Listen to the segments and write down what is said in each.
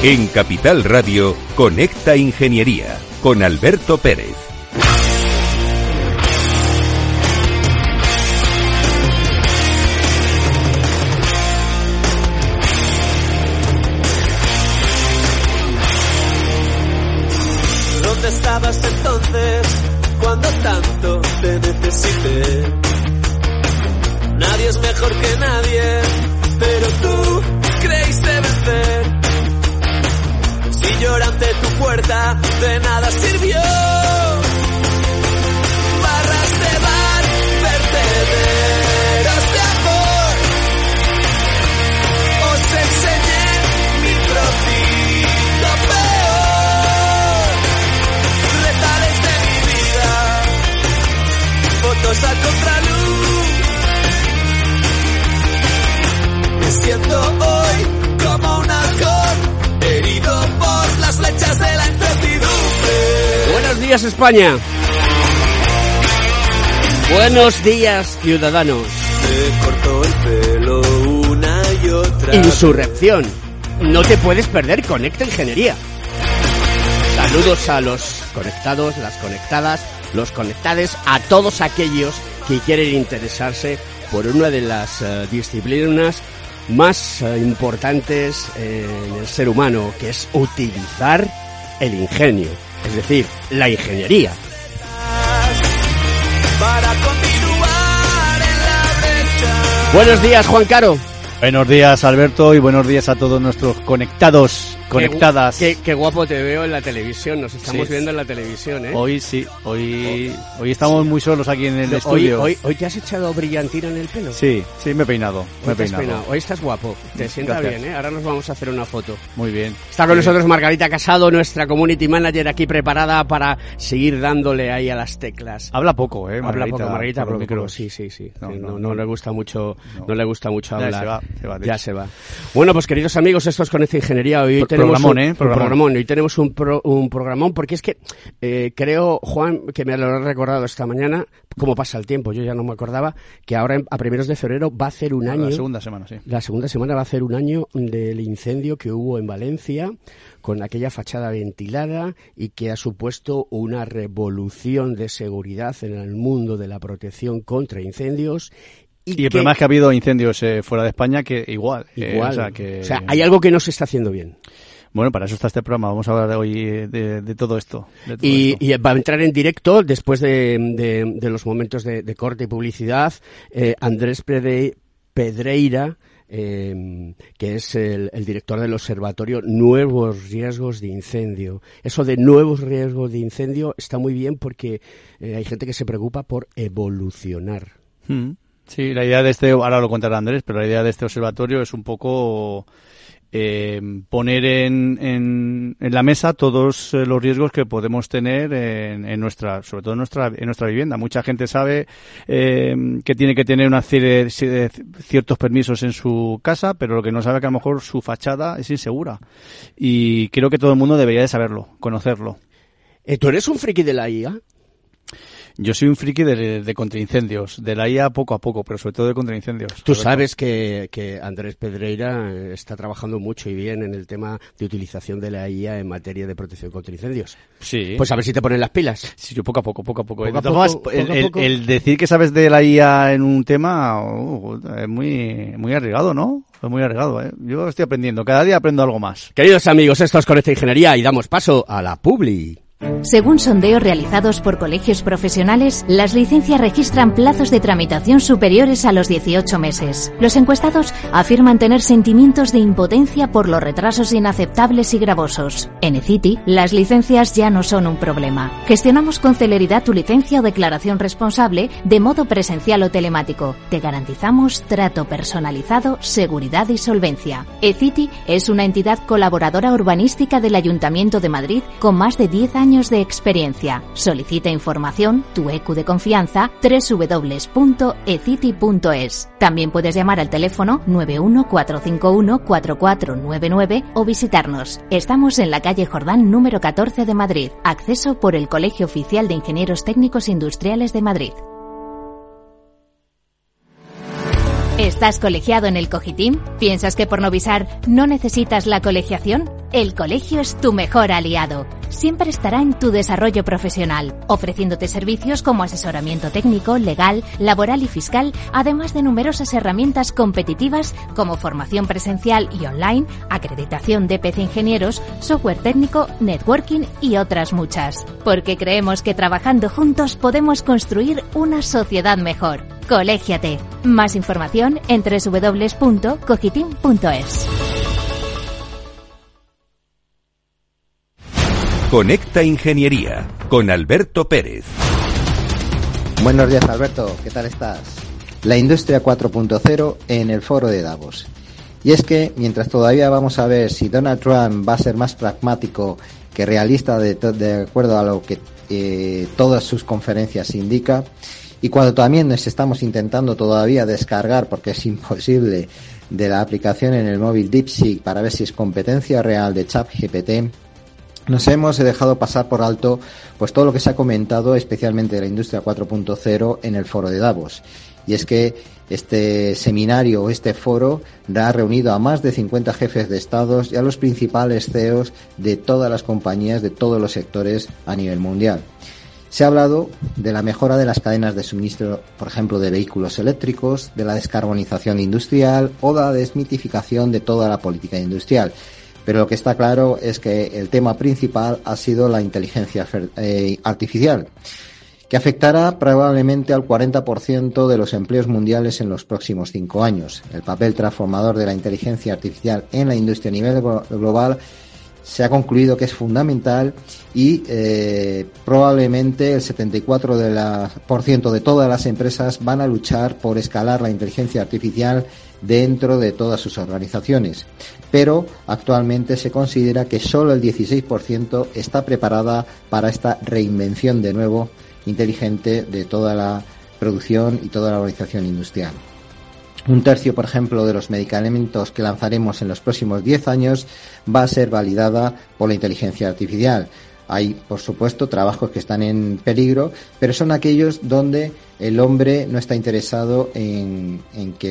En Capital Radio, Conecta Ingeniería, con Alberto Pérez. ¿Dónde estabas entonces, cuando tanto te necesité? Nadie es mejor que nadie, pero tú creíste vencer. Si lloré ante tu puerta, de nada sirvió. Barras de bar, vertederos de amor. Os enseñé mi trocito peor. Retales de mi vida, fotos a contraluz. Me siento hoy como un halcón, herido por las flechas de la incertidumbre. Buenos días, España. Buenos días, ciudadanos. Me cortó el pelo una y otra. Insurrección. No te puedes perder Conecta Ingeniería. Saludos a los conectados, las conectadas, los conectades, a todos aquellos que quieren interesarse por una de las disciplinas más importantes en el ser humano, que es utilizar el ingenio, es decir, la ingeniería. Para continuar en la brecha. Buenos días, Juan Caro. Buenos días, Alberto, y buenos días a todos nuestros conectados, conectadas. Qué guapo te veo en la televisión, nos estamos viendo en la televisión, ¿eh? Hoy sí, hoy estamos muy solos aquí en el estudio. Hoy te has echado brillantina en el pelo. Sí, me he peinado, Hoy estás guapo, te sienta bien, ¿eh? Ahora nos vamos a hacer una foto. Muy bien. Está con nosotros Margarita Casado, nuestra community manager, aquí preparada para seguir dándole ahí a las teclas. Habla poco, Margarita. Habla poco, Margarita, por pero sí. No le gusta mucho, no. No le gusta mucho hablar. Ya se va. Bueno, pues queridos amigos, esto es Conecta Ingeniería. Hoy tenemos programón. Hoy tenemos un programón, porque es que creo, Juan, que me lo he recordado esta mañana, cómo pasa el tiempo, yo ya no me acordaba, que ahora a primeros de febrero va a hacer un año. La segunda semana, sí. La segunda semana va a hacer un año del incendio que hubo en Valencia, con aquella fachada ventilada y que ha supuesto una revolución de seguridad en el mundo de la protección contra incendios. Y el problema es que ha habido incendios fuera de España que igual. O sea, hay algo que no se está haciendo bien. Bueno, para eso está este programa. Vamos a hablar hoy de todo esto. Y va a entrar en directo, después de los momentos de corte y publicidad, Andrés Pedreira, que es el director del observatorio Nuevos Riesgos de Incendio. Eso de nuevos riesgos de incendio está muy bien porque hay gente que se preocupa por evolucionar. Sí, la idea de ahora lo contará Andrés, pero la idea de este observatorio es un poco poner en la mesa todos los riesgos que podemos tener en nuestra, sobre todo en nuestra vivienda. Mucha gente sabe que tiene que tener una serie de ciertos permisos en su casa, pero lo que no sabe es que a lo mejor su fachada es insegura. Y creo que todo el mundo debería de saberlo, conocerlo. ¿Tú eres un friki de la IA? Yo soy un friki de contraincendios, de la IA poco a poco, pero sobre todo de contraincendios. Tú sabes que Andrés Pedreira está trabajando mucho y bien en el tema de utilización de la IA en materia de protección contra incendios. Sí. Pues a ver si te ponen las pilas. Sí, yo poco a poco. El decir que sabes de la IA en un tema es muy arriesgado, ¿no? Es muy arriesgado, ¿eh? Yo estoy aprendiendo, cada día aprendo algo más. Queridos amigos, esto es Conecta Ingeniería y damos paso a la publi. Según sondeos realizados por colegios profesionales, las licencias registran plazos de tramitación superiores a los 18 meses. Los encuestados afirman tener sentimientos de impotencia por los retrasos inaceptables y gravosos. En eCity, las licencias ya no son un problema. Gestionamos con celeridad tu licencia o declaración responsable de modo presencial o telemático. Te garantizamos trato personalizado, seguridad y solvencia. eCity es una entidad colaboradora urbanística del Ayuntamiento de Madrid con más de 10 años de experiencia. Solicita información, tu EQ de confianza, www.ecity.es. También puedes llamar al teléfono 914514499 o visitarnos. Estamos en la calle Jordán número 14 de Madrid. Acceso por el Colegio Oficial de Ingenieros Técnicos Industriales de Madrid. ¿Estás colegiado en el Cogitim? ¿Piensas que por Novisar no necesitas la colegiación? El colegio es tu mejor aliado. Siempre estará en tu desarrollo profesional, ofreciéndote servicios como asesoramiento técnico, legal, laboral y fiscal, además de numerosas herramientas competitivas como formación presencial y online, acreditación de PC Ingenieros, software técnico, networking y otras muchas. Porque creemos que trabajando juntos podemos construir una sociedad mejor. Colégiate. Más información en www.cogitim.es. Conecta Ingeniería con Alberto Pérez. Buenos días, Alberto, ¿qué tal estás? La industria 4.0 en el foro de Davos. Y es que, mientras todavía vamos a ver si Donald Trump va a ser más pragmático que realista de acuerdo a lo que todas sus conferencias indica, y cuando también nos estamos intentando todavía descargar, porque es imposible, de la aplicación en el móvil DeepSeek para ver si es competencia real de ChatGPT, nos hemos dejado pasar por alto pues todo lo que se ha comentado, especialmente de la industria 4.0 en el foro de Davos. Y es que este seminario, este foro, ha reunido a más de 50 jefes de estados y a los principales CEOs de todas las compañías, de todos los sectores a nivel mundial. Se ha hablado de la mejora de las cadenas de suministro, por ejemplo, de vehículos eléctricos, de la descarbonización industrial o de la desmitificación de toda la política industrial. Pero lo que está claro es que el tema principal ha sido la inteligencia artificial, que afectará probablemente al 40% de los empleos mundiales en los próximos 5 años. El papel transformador de la inteligencia artificial en la industria a nivel global se ha concluido que es fundamental y probablemente el 74% de todas las empresas van a luchar por escalar la inteligencia artificial dentro de todas sus organizaciones. Pero actualmente se considera que solo el 16% está preparada para esta reinvención de nuevo inteligente de toda la producción y toda la organización industrial. Un tercio, por ejemplo, de los medicamentos que lanzaremos en los próximos 10 años va a ser validada por la inteligencia artificial. Hay, por supuesto, trabajos que están en peligro, pero son aquellos donde el hombre no está interesado en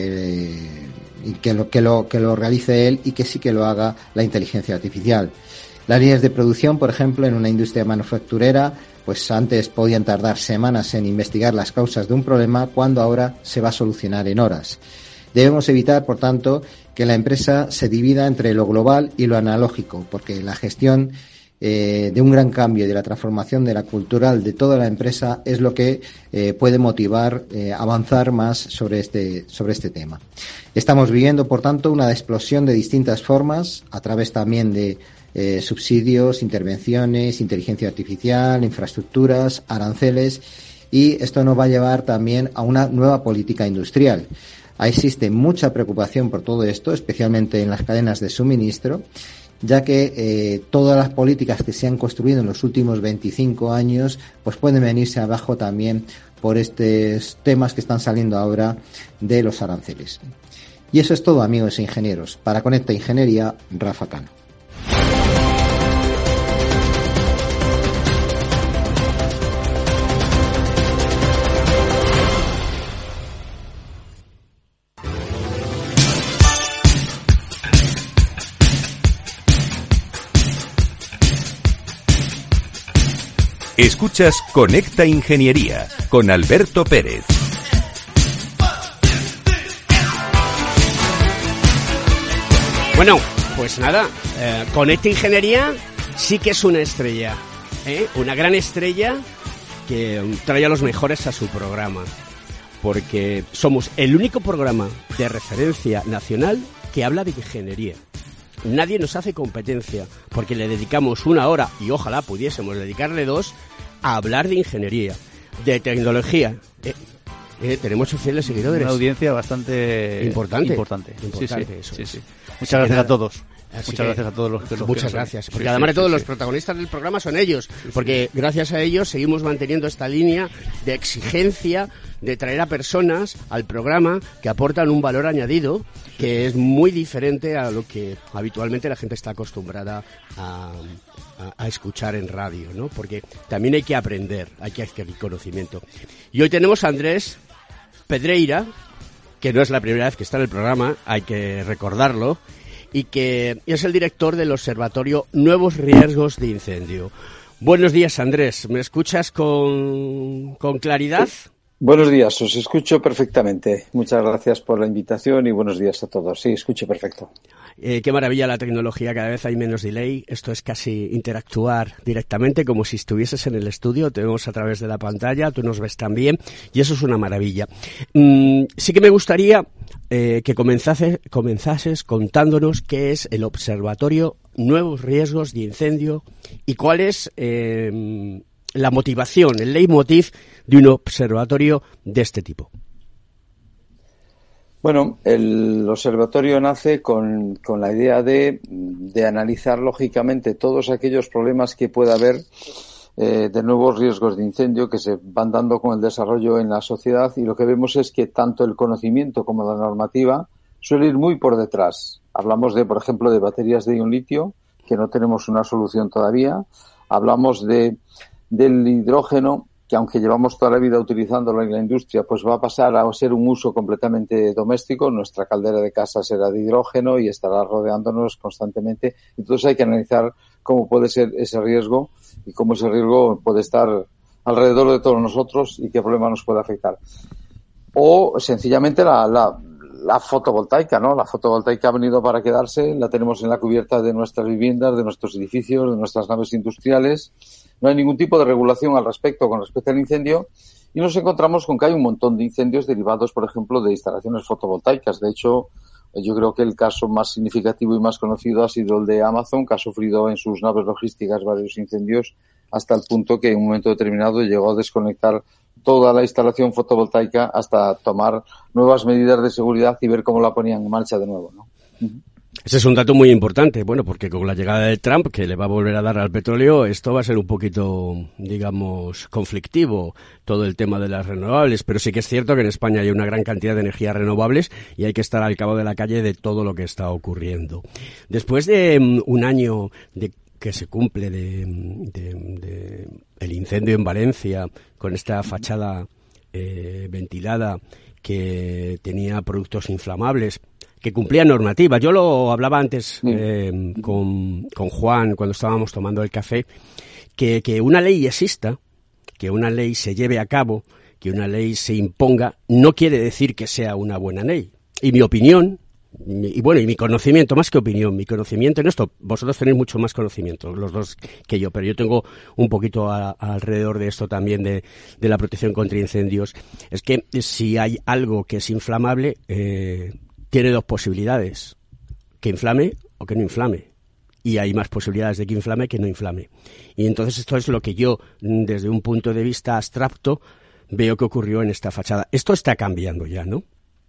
que lo realice él y que sí que lo haga la inteligencia artificial. Las líneas de producción, por ejemplo, en una industria manufacturera, pues antes podían tardar semanas en investigar las causas de un problema, cuando ahora se va a solucionar en horas. Debemos evitar, por tanto, que la empresa se divida entre lo global y lo analógico, porque la gestión de un gran cambio y de la transformación de la cultural de toda la empresa es lo que puede motivar avanzar más sobre este tema. Estamos viviendo, por tanto, una explosión de distintas formas, a través también de subsidios, intervenciones, inteligencia artificial, infraestructuras, aranceles, y esto nos va a llevar también a una nueva política industrial. Existe mucha preocupación por todo esto, especialmente en las cadenas de suministro, ya que todas las políticas que se han construido en los últimos 25 años pues pueden venirse abajo también por estos temas que están saliendo ahora de los aranceles. Y eso es todo, amigos ingenieros. Para Conecta Ingeniería, Rafa Cano. Escuchas Conecta Ingeniería con Alberto Pérez. Bueno, pues nada, Conecta Ingeniería sí que es una estrella, una gran estrella que trae a los mejores a su programa, porque somos el único programa de referencia nacional que habla de ingeniería. Nadie nos hace competencia, porque le dedicamos 1 hora, y ojalá pudiésemos dedicarle 2, a hablar de ingeniería, de tecnología. Tenemos fieles seguidores. Una audiencia bastante importante. Sí. Muchas gracias a todos. Muchas gracias a todos los que Muchas gracias, porque además de todos los protagonistas del programa son ellos, porque gracias a ellos seguimos manteniendo esta línea de exigencia, de traer a personas al programa que aportan un valor añadido que es muy diferente a lo que habitualmente la gente está acostumbrada a escuchar en radio, ¿no? Porque también hay que aprender, hay que adquirir conocimiento. Y hoy tenemos a Andrés Pedreira, que no es la primera vez que está en el programa, hay que recordarlo, y que es el director del Observatorio Nuevos Riesgos de Incendio. Buenos días, Andrés. ¿Me escuchas con claridad? Buenos días, os escucho perfectamente. Muchas gracias por la invitación y buenos días a todos. Sí, escucho perfecto. Qué maravilla la tecnología, cada vez hay menos delay. Esto es casi interactuar directamente como si estuvieses en el estudio. Te vemos a través de la pantalla, tú nos ves también y eso es una maravilla. Sí que me gustaría que comenzases contándonos qué es el Observatorio Nuevos Riesgos de Incendio y cuál es la motivación, el leitmotiv de un observatorio de este tipo. Bueno, el observatorio nace con la idea de analizar lógicamente todos aquellos problemas que pueda haber de nuevos riesgos de incendio que se van dando con el desarrollo en la sociedad, y lo que vemos es que tanto el conocimiento como la normativa suele ir muy por detrás. Hablamos de, por ejemplo, de baterías de ion litio, que no tenemos una solución todavía. Hablamos del hidrógeno, que aunque llevamos toda la vida utilizándolo en la industria, pues va a pasar a ser un uso completamente doméstico. Nuestra caldera de casa será de hidrógeno y estará rodeándonos constantemente. Entonces hay que analizar cómo puede ser ese riesgo y cómo ese riesgo puede estar alrededor de todos nosotros y qué problema nos puede afectar. O sencillamente la fotovoltaica, ¿no? La fotovoltaica ha venido para quedarse, la tenemos en la cubierta de nuestras viviendas, de nuestros edificios, de nuestras naves industriales. No hay ningún tipo de regulación al respecto con respecto al incendio y nos encontramos con que hay un montón de incendios derivados, por ejemplo, de instalaciones fotovoltaicas. De hecho, yo creo que el caso más significativo y más conocido ha sido el de Amazon, que ha sufrido en sus naves logísticas varios incendios hasta el punto que en un momento determinado llegó a desconectar toda la instalación fotovoltaica hasta tomar nuevas medidas de seguridad y ver cómo la ponían en marcha de nuevo, ¿no? Ese es un dato muy importante, bueno, porque con la llegada de Trump, que le va a volver a dar al petróleo, esto va a ser un poquito, digamos, conflictivo, todo el tema de las renovables, pero sí que es cierto que en España hay una gran cantidad de energías renovables y hay que estar al cabo de la calle de todo lo que está ocurriendo. Después de un año de que se cumple de el incendio en Valencia, con esta fachada ventilada que tenía productos inflamables, que cumplía normativa. Yo lo hablaba antes con Juan cuando estábamos tomando el café, que una ley exista, que una ley se lleve a cabo, que una ley se imponga, no quiere decir que sea una buena ley. Y mi opinión, y mi conocimiento, más que opinión, mi conocimiento en esto, vosotros tenéis mucho más conocimiento, los dos, que yo, pero yo tengo un poquito alrededor de esto también de la protección contra incendios. Es que si hay algo que es inflamable, tiene dos posibilidades, que inflame o que no inflame. Y hay más posibilidades de que inflame que no inflame. Y entonces esto es lo que yo, desde un punto de vista abstracto, veo que ocurrió en esta fachada. Esto está cambiando ya, ¿no?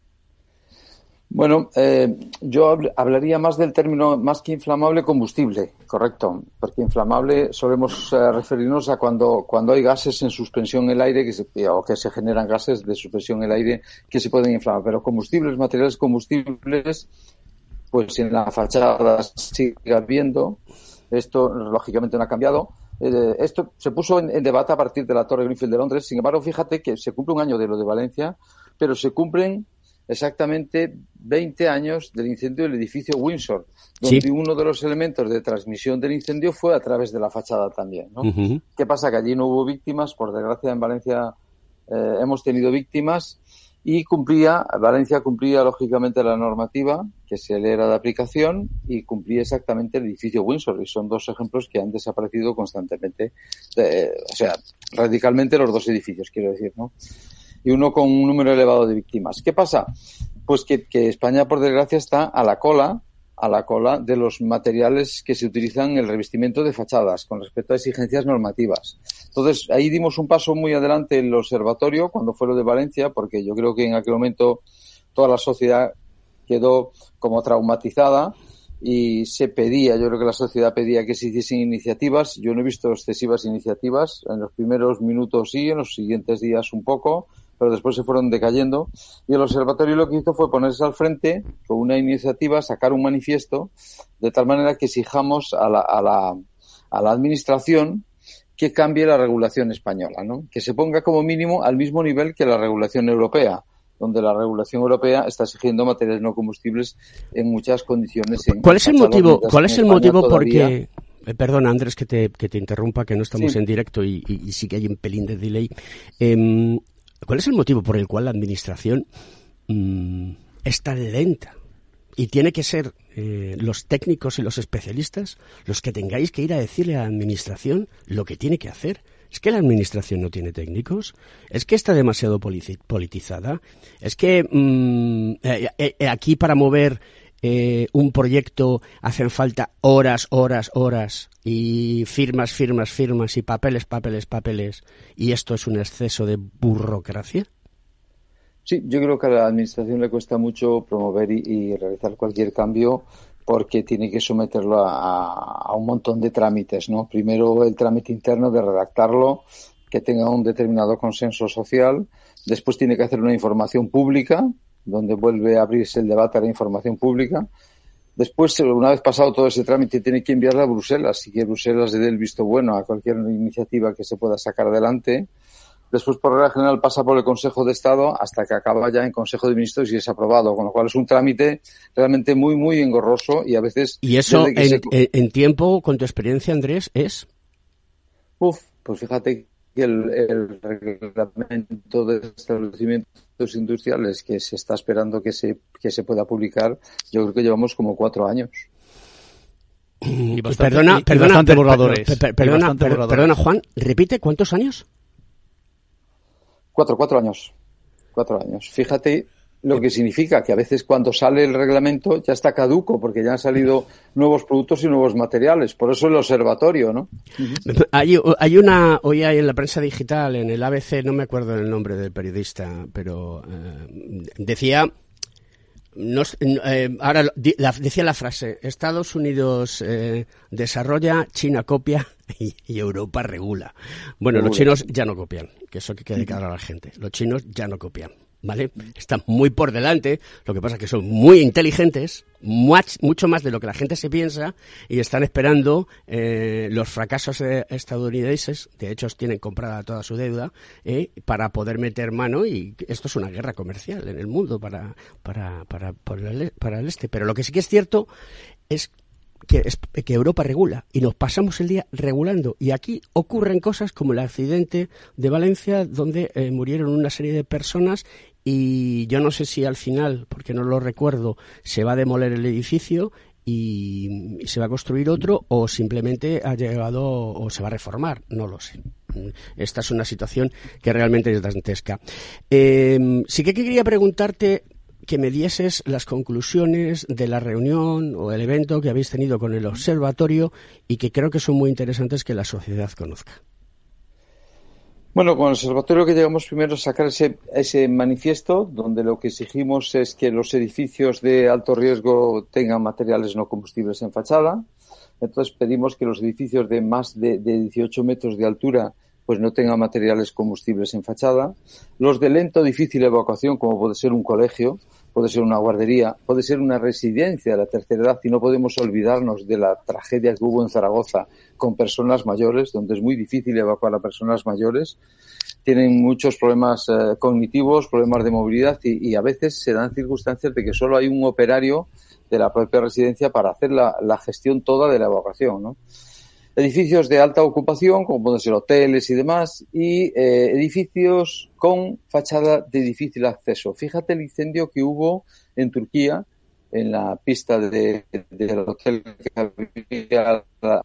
Bueno, yo hablaría más del término, más que inflamable, combustible, correcto, porque inflamable solemos referirnos a cuando hay gases en suspensión en el aire o que se generan gases de suspensión en el aire que se pueden inflamar, pero combustibles, materiales combustibles, pues en la fachada sigue habiendo. Esto lógicamente no ha cambiado. Esto se puso en debate a partir de la Torre Grenfell de Londres. Sin embargo, fíjate que se cumple un año de lo de Valencia, pero se cumplen exactamente 20 años del incendio del edificio Windsor, donde uno de los elementos de transmisión del incendio fue a través de la fachada también, ¿no? Uh-huh. ¿Qué pasa? Que allí no hubo víctimas, por desgracia en Valencia hemos tenido víctimas y Valencia cumplía lógicamente la normativa que se le era de aplicación y cumplía exactamente el edificio Windsor, y son dos ejemplos que han desaparecido constantemente, radicalmente los dos edificios, quiero decir, ¿no? Y uno con un número elevado de víctimas. ¿Qué pasa? Pues que España, por desgracia, está a la cola de los materiales que se utilizan en el revestimiento de fachadas con respecto a exigencias normativas. Entonces, ahí dimos un paso muy adelante en el observatorio cuando fue lo de Valencia, porque yo creo que en aquel momento toda la sociedad quedó como traumatizada y yo creo que la sociedad pedía que se hiciesen iniciativas. Yo no he visto excesivas iniciativas. En los primeros minutos sí, en los siguientes días un poco, pero después se fueron decayendo. Y el observatorio lo que hizo fue ponerse al frente con una iniciativa, sacar un manifiesto, de tal manera que exijamos a la administración que cambie la regulación española, ¿no? Que se ponga como mínimo al mismo nivel que la regulación europea. donde la regulación europea está exigiendo materiales no combustibles en muchas condiciones. ¿Cuál es el motivo? ¿Cuál es el motivo porque... Perdona, Andrés, que te interrumpa, que no estamos en directo y sí que hay un pelín de delay. ¿Cuál es el motivo por el cual la administración es tan lenta? Y tiene que ser los técnicos y los especialistas los que tengáis que ir a decirle a la administración lo que tiene que hacer. ¿Es que la administración no tiene técnicos? ¿Es que está demasiado politizada? ¿Es que aquí para mover un proyecto hacen falta horas y firmas y papeles y esto es un exceso de burocracia? Sí, yo creo que a la administración le cuesta mucho promover y realizar cualquier cambio porque tiene que someterlo a un montón de trámites, ¿no? Primero el trámite interno de redactarlo, que tenga un determinado consenso social. Después tiene que hacer una información pública, donde vuelve a abrirse el debate a la información pública. Después, una vez pasado todo ese trámite, tiene que enviarla a Bruselas y que Bruselas le dé el visto bueno a cualquier iniciativa que se pueda sacar adelante. Después, por regla general, pasa por el Consejo de Estado hasta que acaba ya en Consejo de Ministros y es aprobado, con lo cual es un trámite realmente muy, muy engorroso y a veces... ¿Y eso en tiempo, con tu experiencia, Andrés, es? Pues fíjate que el reglamento de establecimientos industriales que se está esperando que se pueda publicar, yo creo que llevamos como 4 años. Y bastante borradores. Perdona, Juan, repite, ¿cuántos años? 4 años. 4 años. Fíjate lo que significa que a veces cuando sale el reglamento ya está caduco porque ya han salido nuevos productos y nuevos materiales. Por eso el observatorio, ¿no? Hay hoy hay en la prensa digital, en el ABC, no me acuerdo el nombre del periodista, pero decía... decía la frase: Estados Unidos desarrolla, China copia y Europa regula. Bueno, los chinos ya no copian, que eso que quede claro a la gente. Los chinos ya no copian, ¿vale? Están muy por delante, lo que pasa es que son muy inteligentes, mucho más de lo que la gente se piensa, y están esperando los fracasos estadounidenses. De hecho, tienen comprada toda su deuda para poder meter mano, y esto es una guerra comercial en el mundo para el este. Pero lo que sí que es cierto es que Europa regula y nos pasamos el día regulando, y aquí ocurren cosas como el accidente de Valencia, donde murieron una serie de personas, y yo no sé si al final, porque no lo recuerdo, se va a demoler el edificio y se va a construir otro, o simplemente ha llegado o se va a reformar, no lo sé. Esta es una situación que realmente es dantesca. Sí que quería preguntarte que me dieses las conclusiones de la reunión o el evento que habéis tenido con el observatorio y que creo que son muy interesantes que la sociedad conozca. Bueno, con el observatorio que llegamos primero a sacar ese manifiesto donde lo que exigimos es que los edificios de alto riesgo tengan materiales no combustibles en fachada. Entonces pedimos que los edificios de más de 18 metros de altura pues no tengan materiales combustibles en fachada. Los de lento difícil evacuación, como puede ser un colegio, puede ser una guardería, puede ser una residencia de la tercera edad, y no podemos olvidarnos de la tragedia que hubo en Zaragoza con personas mayores, donde es muy difícil evacuar a personas mayores. Tienen muchos problemas cognitivos, problemas de movilidad, y a veces se dan circunstancias de que solo hay un operario de la propia residencia para hacer la gestión toda de la evacuación, ¿no? Edificios de alta ocupación, como pueden ser hoteles y demás, y edificios con fachada de difícil acceso. Fíjate el incendio que hubo en Turquía, en la pista del hotel que había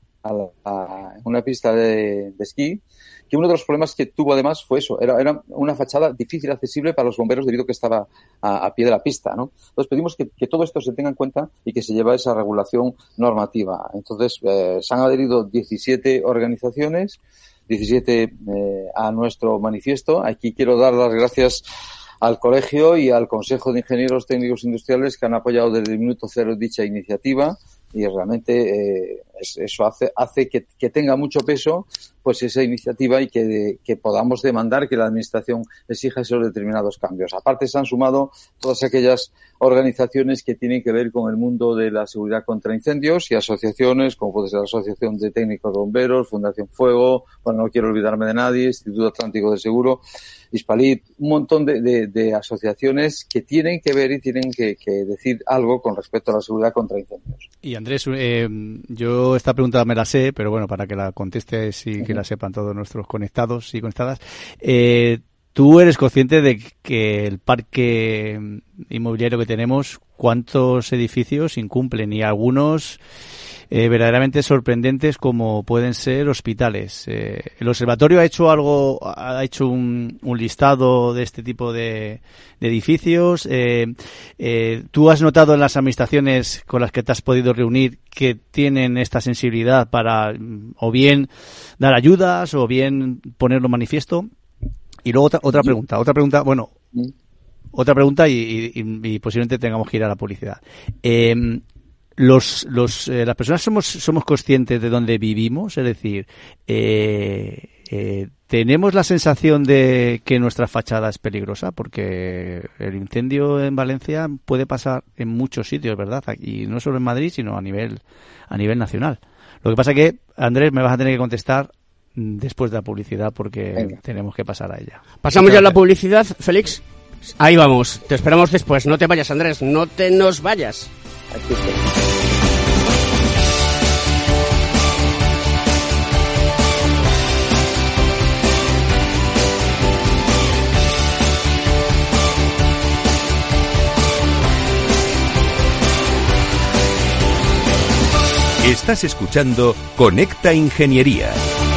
una pista de esquí, que uno de los problemas que tuvo además fue eso, era una fachada difícil accesible para los bomberos debido a que estaba a pie de la pista, ¿no? Entonces pedimos que todo esto se tenga en cuenta y que se lleve a esa regulación normativa. Entonces se han adherido 17 organizaciones, 17 a nuestro manifiesto. Aquí quiero dar las gracias al colegio y al Consejo de Ingenieros Técnicos Industriales que han apoyado desde el minuto cero dicha iniciativa, y realmente eso hace que tenga mucho peso pues esa iniciativa y que podamos demandar que la administración exija esos determinados cambios. Aparte se han sumado todas aquellas organizaciones que tienen que ver con el mundo de la seguridad contra incendios y asociaciones como puede ser la Asociación de Técnicos Bomberos, Fundación Fuego, bueno, no quiero olvidarme de nadie, Instituto Atlántico de Seguro, Hispalit, un montón de asociaciones que tienen que ver y tienen que decir algo con respecto a la seguridad contra incendios. Y Andrés, yo esta pregunta me la sé, pero bueno, para que la contestes y que la sepan todos nuestros conectados y conectadas, ¿tú eres consciente de que el parque inmobiliario que tenemos, cuántos edificios incumplen y algunos verdaderamente sorprendentes como pueden ser hospitales? El observatorio ha hecho un listado de este tipo de edificios. ¿Tú has notado en las administraciones con las que te has podido reunir que tienen esta sensibilidad para o bien dar ayudas o bien ponerlo manifiesto? Y luego otra pregunta, y posiblemente tengamos que ir a la publicidad. Las personas somos conscientes de dónde vivimos, es decir, tenemos la sensación de que nuestra fachada es peligrosa, porque el incendio en Valencia puede pasar en muchos sitios, ¿verdad? Y no solo en Madrid, sino a nivel nacional. Lo que pasa es que, Andrés, me vas a tener que contestar después de la publicidad porque tenemos que pasar a ella. ¿Pasamos ya a la publicidad, Félix? Ahí vamos, te esperamos después. No te vayas, Andrés, no te nos vayas. Aquí estoy. Estás escuchando Conecta Ingeniería.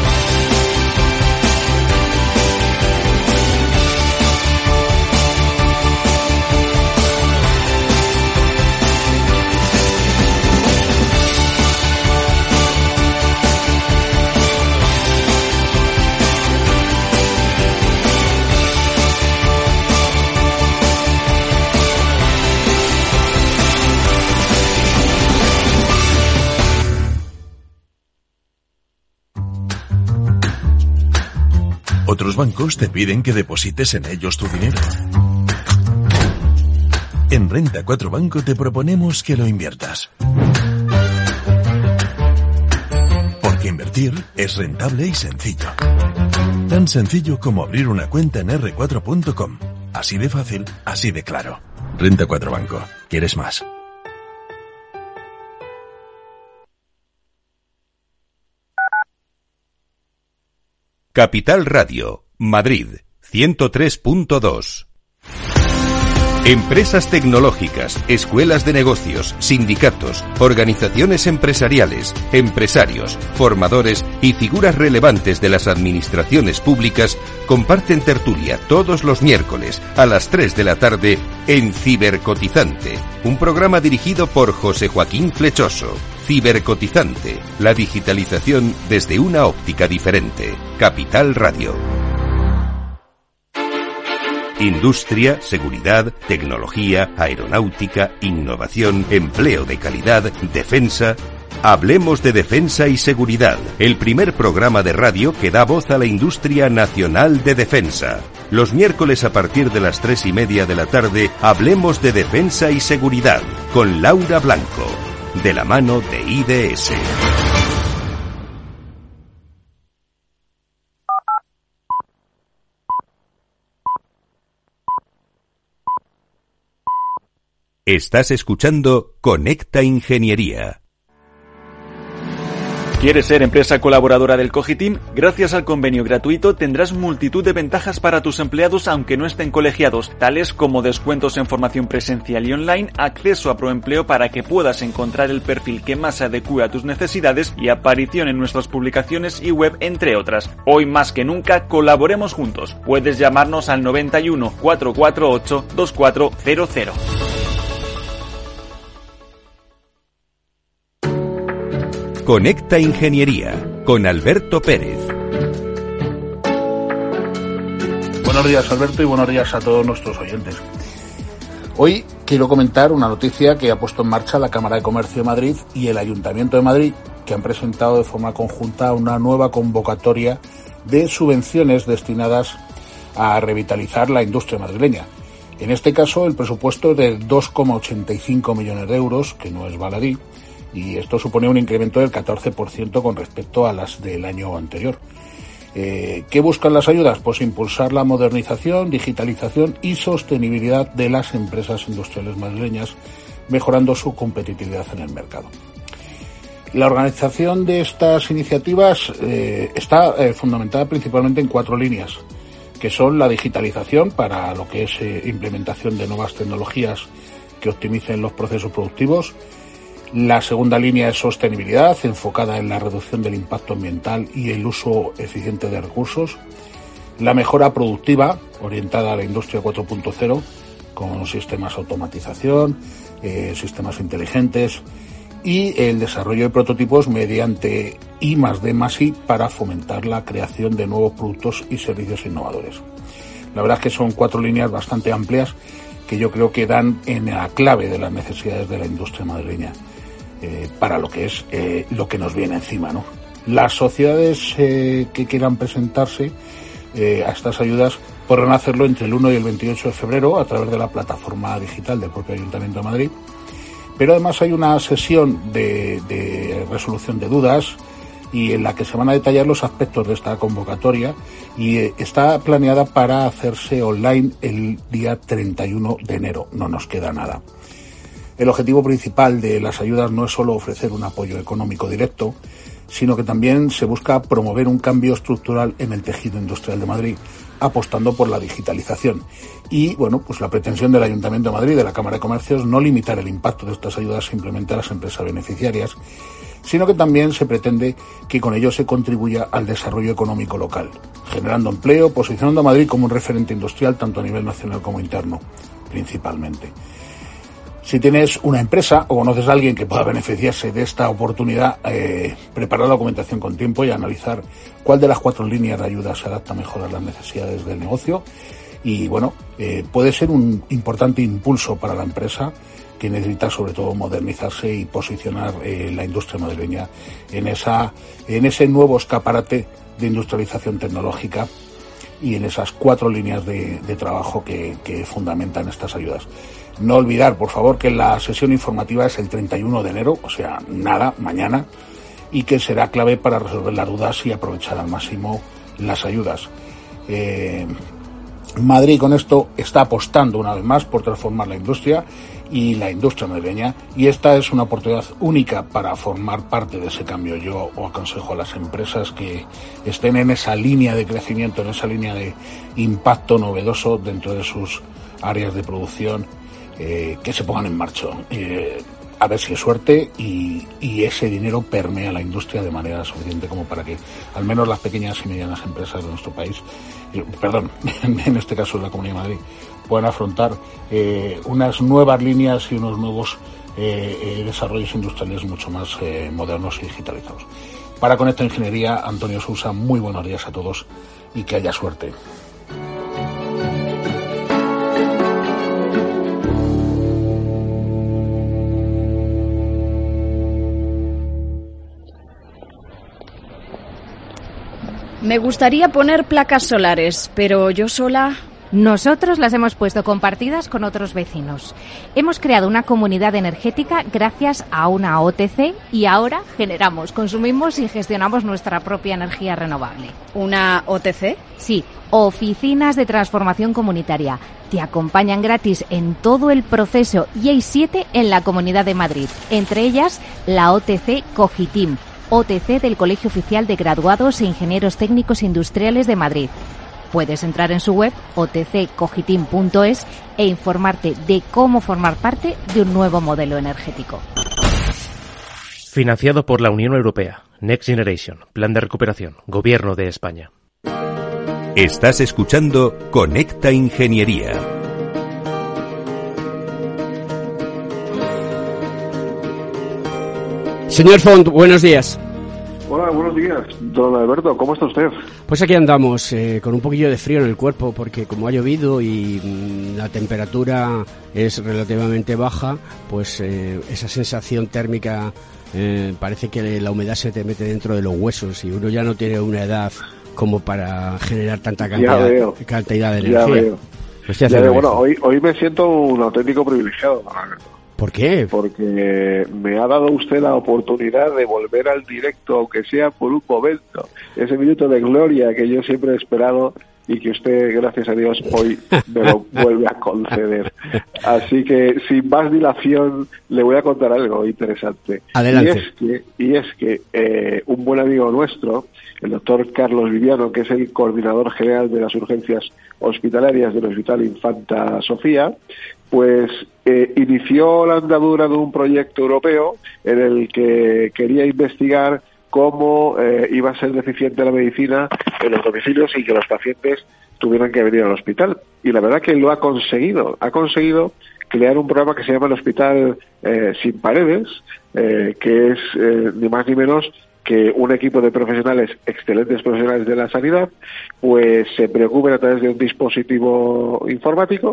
Otros bancos te piden que deposites en ellos tu dinero. En Renta 4 Banco te proponemos que lo inviertas. Porque invertir es rentable y sencillo. Tan sencillo como abrir una cuenta en r4.com. Así de fácil, así de claro. Renta 4 Banco. ¿Quieres más? Capital Radio, Madrid, 103.2. Empresas tecnológicas, escuelas de negocios, sindicatos, organizaciones empresariales, empresarios, formadores y figuras relevantes de las administraciones públicas comparten tertulia todos los miércoles a las 3 de la tarde en Cibercotizante, un programa dirigido por José Joaquín Flechoso. Cibercotizante, la digitalización desde una óptica diferente. Capital Radio. Industria, seguridad, tecnología, aeronáutica, innovación, empleo de calidad, defensa. Hablemos de defensa y seguridad, el primer programa de radio que da voz a la industria nacional de defensa. Los miércoles a partir de las 3:30 de la tarde, hablemos de defensa y seguridad, con Laura Blanco, de la mano de IDS. Estás escuchando Conecta Ingeniería. ¿Quieres ser empresa colaboradora del Cogitim? Gracias al convenio gratuito tendrás multitud de ventajas para tus empleados aunque no estén colegiados, tales como descuentos en formación presencial y online, acceso a Proempleo para que puedas encontrar el perfil que más se adecue a tus necesidades y aparición en nuestras publicaciones y web, entre otras. Hoy más que nunca, colaboremos juntos. Puedes llamarnos al 91 448 2400. Conecta Ingeniería, con Alberto Pérez. Buenos días, Alberto, y buenos días a todos nuestros oyentes. Hoy quiero comentar una noticia que ha puesto en marcha la Cámara de Comercio de Madrid y el Ayuntamiento de Madrid, que han presentado de forma conjunta una nueva convocatoria de subvenciones destinadas a revitalizar la industria madrileña. En este caso, el presupuesto es de 2,85 millones de euros, que no es baladí, y esto supone un incremento del 14% con respecto a las del año anterior. ¿Qué buscan las ayudas? Pues impulsar la modernización, digitalización y sostenibilidad de las empresas industriales madrileñas, mejorando su competitividad en el mercado. La organización de estas iniciativas está fundamentada principalmente en 4 líneas, que son la digitalización para lo que es implementación de nuevas tecnologías que optimicen los procesos productivos. La segunda línea es sostenibilidad, enfocada en la reducción del impacto ambiental y el uso eficiente de recursos. La mejora productiva, orientada a la industria 4.0, con sistemas de automatización, sistemas inteligentes, y el desarrollo de prototipos mediante I+D+I para fomentar la creación de nuevos productos y servicios innovadores. La verdad es que son 4 líneas bastante amplias que yo creo que dan en la clave de las necesidades de la industria madrileña para lo que es lo que nos viene encima, ¿no? Las sociedades que quieran presentarse a estas ayudas podrán hacerlo entre el 1 y el 28 de febrero a través de la plataforma digital del propio Ayuntamiento de Madrid. Pero además hay una sesión de resolución de dudas y en la que se van a detallar los aspectos de esta convocatoria y está planeada para hacerse online el día 31 de enero. No nos queda nada. El objetivo principal de las ayudas no es solo ofrecer un apoyo económico directo, sino que también se busca promover un cambio estructural en el tejido industrial de Madrid, apostando por la digitalización. Y, bueno, pues la pretensión del Ayuntamiento de Madrid, de la Cámara de Comercio, es no limitar el impacto de estas ayudas simplemente a las empresas beneficiarias, sino que también se pretende que con ello se contribuya al desarrollo económico local, generando empleo, posicionando a Madrid como un referente industrial tanto a nivel nacional como interno, principalmente. Si tienes una empresa o conoces a alguien que pueda beneficiarse de esta oportunidad, preparar la documentación con tiempo y analizar cuál de las 4 líneas de ayuda se adapta mejor a las necesidades del negocio. Y bueno, puede ser un importante impulso para la empresa que necesita sobre todo modernizarse y posicionar la industria madrileña en ese nuevo escaparate de industrialización tecnológica y en esas 4 líneas de trabajo que fundamentan estas ayudas. No olvidar, por favor, que la sesión informativa es el 31 de enero, o sea, nada, mañana, y que será clave para resolver las dudas y aprovechar al máximo las ayudas. Madrid con esto está apostando una vez más por transformar la industria y la industria madrileña, y esta es una oportunidad única para formar parte de ese cambio. Yo aconsejo a las empresas que estén en esa línea de crecimiento, en esa línea de impacto novedoso dentro de sus áreas de producción, que se pongan en marcha, a ver si es suerte y ese dinero permea la industria de manera suficiente como para que al menos las pequeñas y medianas empresas de nuestro país, en este caso de la Comunidad de Madrid, puedan afrontar unas nuevas líneas y unos nuevos desarrollos industriales mucho más modernos y digitalizados. Para Conecta Ingeniería, Antonio Sousa, muy buenos días a todos y que haya suerte. Me gustaría poner placas solares, pero yo sola... Nosotros las hemos puesto compartidas con otros vecinos. Hemos creado una comunidad energética gracias a una OTC y ahora generamos, consumimos y gestionamos nuestra propia energía renovable. ¿Una OTC? Sí, Oficinas de Transformación Comunitaria. Te acompañan gratis en todo el proceso y hay 7 en la Comunidad de Madrid, entre ellas la OTC Cogitim, OTC del Colegio Oficial de Graduados e Ingenieros Técnicos Industriales de Madrid. Puedes entrar en su web otccogitim.es e informarte de cómo formar parte de un nuevo modelo energético. Financiado por la Unión Europea. Next Generation. Plan de recuperación. Gobierno de España. Estás escuchando Conecta Ingeniería. Señor Font, buenos días. Hola, buenos días, don Alberto, ¿cómo está usted? Pues aquí andamos, con un poquillo de frío en el cuerpo, porque como ha llovido y la temperatura es relativamente baja, pues esa sensación térmica parece que la humedad se te mete dentro de los huesos y uno ya no tiene una edad como para generar tanta cantidad de energía. Ya veo. Pues Bueno, hoy me siento un auténtico privilegiado, don Alberto. ¿Por qué? Porque me ha dado usted la oportunidad de volver al directo, aunque sea por un momento. Ese minuto de gloria que yo siempre he esperado y que usted, gracias a Dios, hoy me lo vuelve a conceder. Así que, sin más dilación, le voy a contar algo interesante. Adelante. Y es que un buen amigo nuestro, el doctor Carlos Viviano, que es el coordinador general de las urgencias hospitalarias del Hospital Infanta Sofía, pues inició la andadura de un proyecto europeo en el que quería investigar cómo iba a ser deficiente la medicina en los domicilios y que los pacientes tuvieran que venir al hospital. Y la verdad que lo ha conseguido. Ha conseguido crear un programa que se llama el Hospital Sin Paredes, que es ni más ni menos que un equipo de profesionales, excelentes profesionales de la sanidad, pues se preocupen a través de un dispositivo informático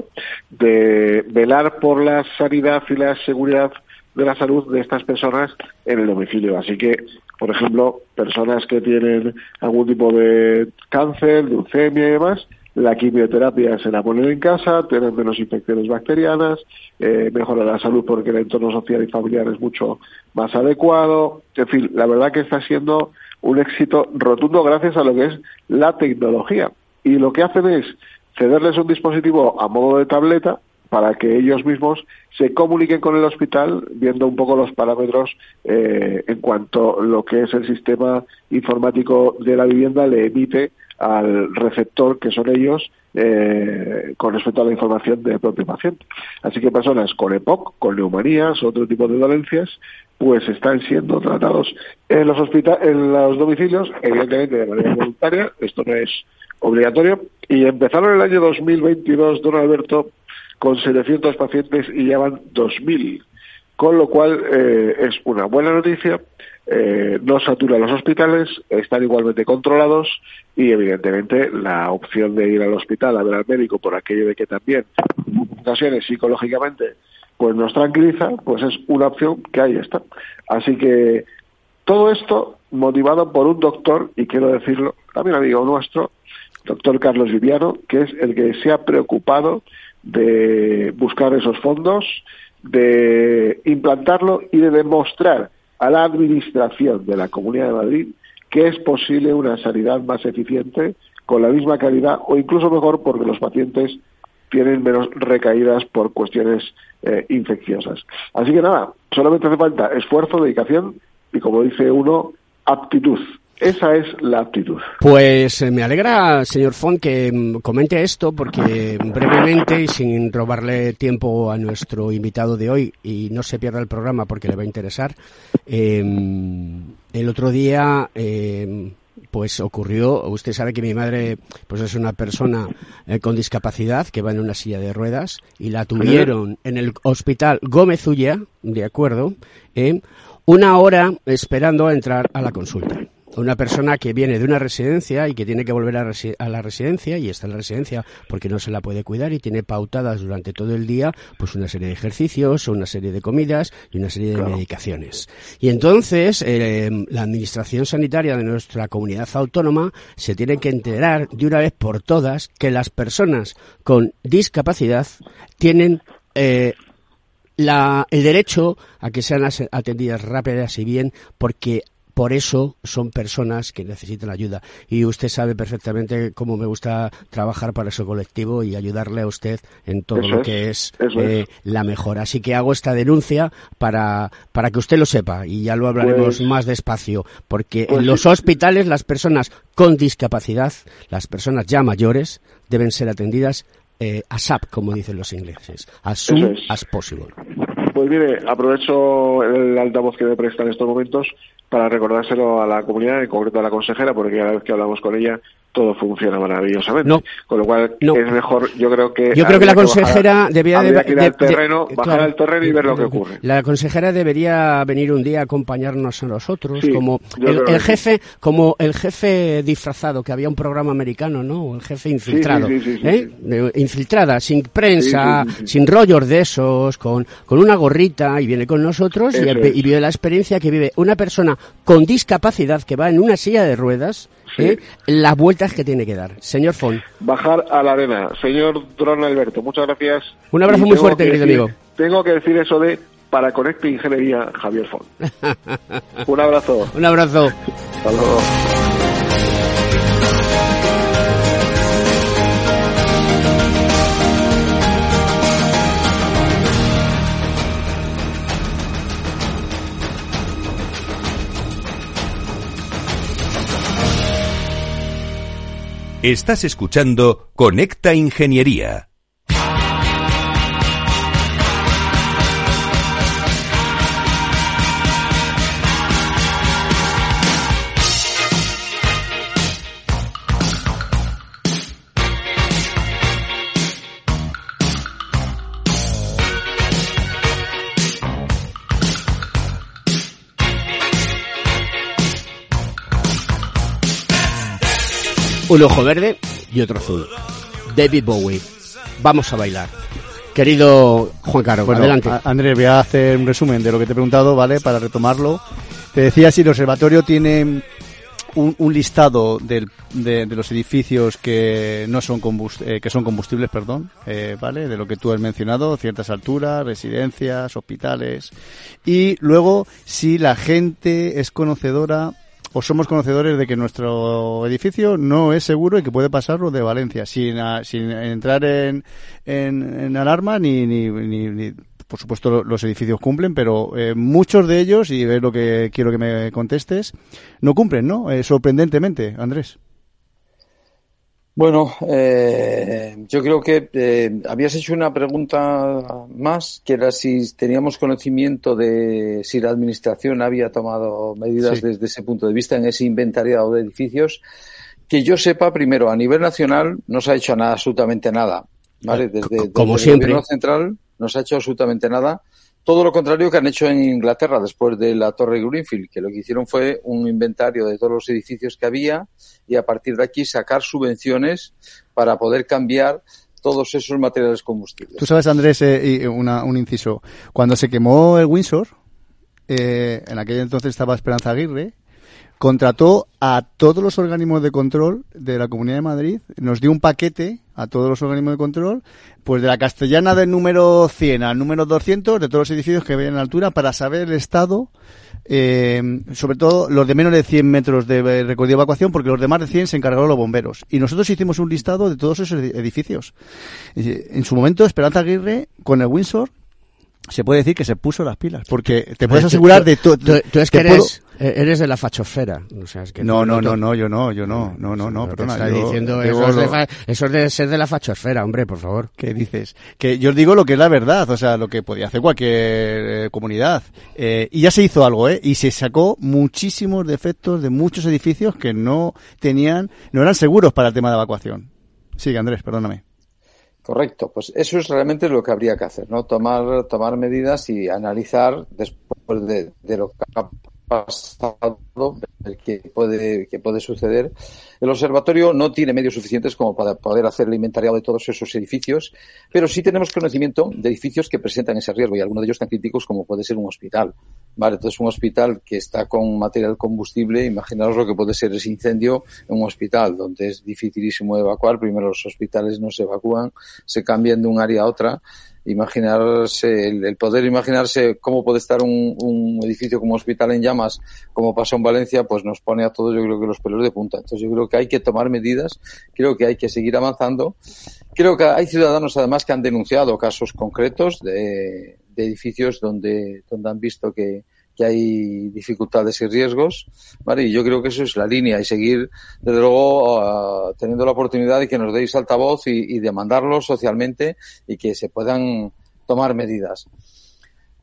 de velar por la sanidad y la seguridad de la salud de estas personas en el domicilio. Así que, por ejemplo, personas que tienen algún tipo de cáncer, leucemia y demás, la quimioterapia se la ponen en casa, tienen menos infecciones bacterianas, mejora la salud porque el entorno social y familiar es mucho más adecuado. En fin, la verdad que está siendo un éxito rotundo gracias a lo que es la tecnología. Y lo que hacen es cederles un dispositivo a modo de tableta para que ellos mismos se comuniquen con el hospital viendo un poco los parámetros en cuanto a lo que es el sistema informático de la vivienda le emite al receptor, que son ellos, con respecto a la información del propio paciente. Así que personas con EPOC, con neumonías, otro tipo de dolencias, pues están siendo tratados en los domicilios, evidentemente de manera voluntaria, esto no es obligatorio, y empezaron el año 2022, don Alberto, con 700 pacientes y ya van 2.000, con lo cual es una buena noticia. No saturan los hospitales, están igualmente controlados y evidentemente la opción de ir al hospital a ver al médico por aquello de que también en ocasiones psicológicamente pues nos tranquiliza, pues es una opción que ahí está. Así que todo esto motivado por un doctor, y quiero decirlo, también amigo nuestro, doctor Carlos Viviano, que es el que se ha preocupado de buscar esos fondos, de implantarlo y de demostrar a la administración de la Comunidad de Madrid que es posible una sanidad más eficiente, con la misma calidad o incluso mejor, porque los pacientes tienen menos recaídas por cuestiones infecciosas. Así que nada, solamente hace falta esfuerzo, dedicación y, como dice uno, aptitud. Esa es la aptitud. Pues me alegra, señor Font, que comente esto, porque brevemente y sin robarle tiempo a nuestro invitado de hoy, y no se pierda el programa porque le va a interesar, el otro día pues ocurrió, usted sabe que mi madre pues es una persona con discapacidad que va en una silla de ruedas y la tuvieron en el hospital Gómez Ulla, de acuerdo, 1 hora esperando a entrar a la consulta. Una persona que viene de una residencia y que tiene que volver a la residencia y está en la residencia porque no se la puede cuidar y tiene pautadas durante todo el día pues una serie de ejercicios, una serie de comidas y una serie de medicaciones. Y entonces la administración sanitaria de nuestra comunidad autónoma se tiene que enterar de una vez por todas que las personas con discapacidad tienen el derecho a que sean atendidas rápidas y bien, porque por eso son personas que necesitan ayuda. Y usted sabe perfectamente cómo me gusta trabajar para ese colectivo y ayudarle a usted en todo lo que es la mejora. Así que hago esta denuncia para que usted lo sepa, y ya lo hablaremos más despacio, porque en los hospitales las personas con discapacidad, las personas ya mayores, deben ser atendidas ASAP, como dicen los ingleses. As soon as possible. Pues mire, aprovecho el altavoz que me presta en estos momentos para recordárselo a la comunidad, en concreto a la consejera, porque cada vez que hablamos con ella todo funciona maravillosamente. No. Con lo cual es mejor, yo creo que la consejera debía ir al terreno, bajar al terreno y ver lo que ocurre. La consejera debería venir un día a acompañarnos a nosotros, Sí, como el jefe disfrazado, que había un programa americano, ¿no? O el jefe infiltrado, Sí. infiltrada, sin prensa, sin rollos de esos, con una gorrita, y viene con nosotros y vive la experiencia que vive una persona con discapacidad que va en una silla de ruedas. Las vueltas que tiene que dar. Señor Font. Bajar a la arena. Señor Don Alberto, muchas gracias. Un abrazo muy fuerte, querido amigo. Tengo que decir eso de para Conecta Ingeniería, Javier Font. Un abrazo. Un abrazo. Hasta luego. Estás escuchando Conecta Ingeniería. Un ojo verde y otro azul. David Bowie. Vamos a bailar. Querido Juan Caro, adelante. Andrés, voy a hacer un resumen de lo que te he preguntado, ¿vale? Para retomarlo. Te decía si el observatorio tiene un listado de los edificios que no son que son combustibles, ¿vale? De lo que tú has mencionado, ciertas alturas, residencias, hospitales. Y luego, si la gente es conocedora o somos conocedores de que nuestro edificio no es seguro y que puede pasar lo de Valencia sin entrar en alarma ni por supuesto los edificios cumplen, pero muchos de ellos, y es lo que quiero que me contestes, no cumplen, ¿no? Sorprendentemente, Andrés. Bueno, yo creo que habías hecho una pregunta más, que era si teníamos conocimiento de si la Administración había tomado medidas desde ese punto de vista en ese inventariado de edificios. Que yo sepa, primero, a nivel nacional no se ha hecho nada, absolutamente nada, ¿vale? Desde el Gobierno central no se ha hecho absolutamente nada. Todo lo contrario que han hecho en Inglaterra después de la Torre Greenfield, que lo que hicieron fue un inventario de todos los edificios que había y a partir de aquí sacar subvenciones para poder cambiar todos esos materiales combustibles. Tú sabes, Andrés, un inciso. Cuando se quemó el Windsor, en aquel entonces estaba Esperanza Aguirre, contrató a todos los organismos de control de la Comunidad de Madrid, nos dio un paquete a todos los organismos de control, pues de la Castellana del número 100 al número 200, de todos los edificios que había en altura, para saber el estado, sobre todo los de menos de 100 metros de recorrido de evacuación, porque los de más de 100 se encargaron los bomberos. Y nosotros hicimos un listado de todos esos edificios. En su momento, Esperanza Aguirre, con el Windsor, se puede decir que se puso las pilas, porque te puedes asegurar de todo. Tú es que eres de la fachosfera. O sea, es que yo no, perdona. Está diciendo eso es de ser de la fachosfera, hombre, por favor. ¿Qué dices? Que yo os digo lo que es la verdad, o sea, lo que podía hacer cualquier comunidad. Y ya se hizo algo, y se sacó muchísimos defectos de muchos edificios que no eran seguros para el tema de evacuación. Sigue, Andrés, perdóname. Correcto, pues eso es realmente lo que habría que hacer, ¿no? Tomar medidas y analizar después de lo que ha pasado, que puede suceder. El observatorio no tiene medios suficientes como para poder hacer el inventariado de todos esos edificios, pero sí tenemos conocimiento de edificios que presentan ese riesgo y algunos de ellos tan críticos como puede ser un hospital. Vale, entonces un hospital que está con material combustible, imaginaos lo que puede ser ese incendio en un hospital donde es dificilísimo evacuar. Primero los hospitales no se evacúan, se cambian de un área a otra. Imaginarse, el poder imaginarse cómo puede estar un edificio como hospital en llamas, como pasó en Valencia, pues nos pone a todos, yo creo que los pelos de punta. Entonces yo creo que hay que tomar medidas, creo que hay que seguir avanzando. Creo que hay ciudadanos además que han denunciado casos concretos de edificios donde han visto que hay dificultades y riesgos, ¿vale? Y yo creo que eso es la línea y seguir, desde luego, teniendo la oportunidad de que nos deis altavoz y demandarlo socialmente y que se puedan tomar medidas.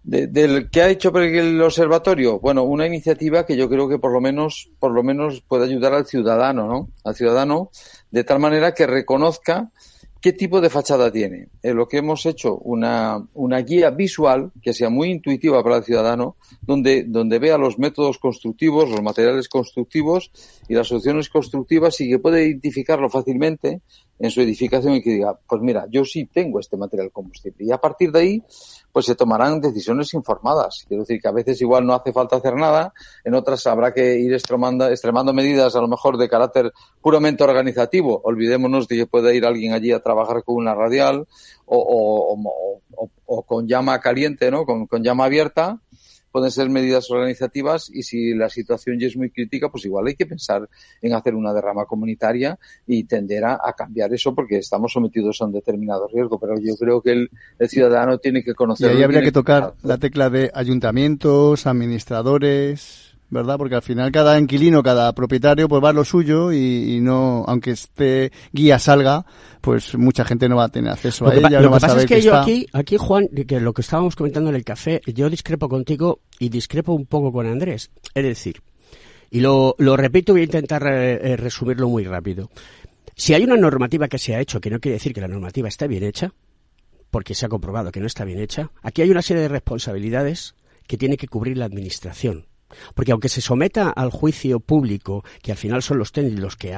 Del que ha hecho el observatorio, bueno, una iniciativa que yo creo que por lo menos puede ayudar al ciudadano, ¿no? Al ciudadano, de tal manera que reconozca qué tipo de fachada tiene. Lo que hemos hecho, una guía visual que sea muy intuitiva para el ciudadano, donde vea los métodos constructivos, los materiales constructivos y las soluciones constructivas, y que pueda identificarlo fácilmente en su edificación y que diga, pues mira, yo sí tengo este material combustible. Y a partir de ahí, pues se tomarán decisiones informadas. Quiero decir que a veces igual no hace falta hacer nada, en otras habrá que ir extremando medidas a lo mejor de carácter puramente organizativo. Olvidémonos de que pueda ir alguien allí a trabajar con una radial o con llama caliente, ¿no? Con llama abierta. Pueden ser medidas organizativas, y si la situación ya es muy crítica, pues igual hay que pensar en hacer una derrama comunitaria y tender a cambiar eso, porque estamos sometidos a un determinado riesgo. Pero yo creo que el ciudadano tiene que conocer. Y ahí habría que tocar la tecla de ayuntamientos, administradores, ¿verdad? Porque al final cada inquilino, cada propietario, pues va a lo suyo y no, aunque este guía salga, pues mucha gente no va a tener acceso a ella. Lo que pasa es que yo aquí, Juan, que lo que estábamos comentando en el café, yo discrepo contigo y discrepo un poco con Andrés. Es decir, y lo repito, voy a intentar resumirlo muy rápido. Si hay una normativa que se ha hecho, que no quiere decir que la normativa esté bien hecha, porque se ha comprobado que no está bien hecha, aquí hay una serie de responsabilidades que tiene que cubrir la administración. Porque aunque se someta al juicio público, que al final son los técnicos los que